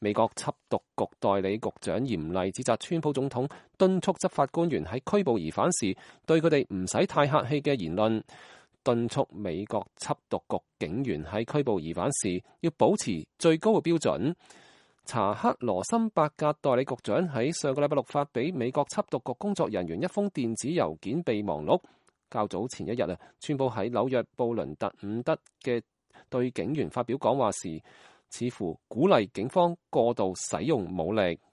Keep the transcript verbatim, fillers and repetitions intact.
美國緝毒局代理局長嚴厲指責川普總統敦促執法官員喺拘捕疑犯時對佢哋唔使太客氣嘅言論，敦促美國緝毒局警員喺拘捕疑犯時要保持最高嘅標準。查克羅森伯格代理局長喺上個禮拜六發俾美國緝毒局工作人員一封電子郵件備忘錄。較早前一日啊，川普喺紐約布倫特伍德嘅對警員發表講話時，似乎鼓勵警方過度使用武力。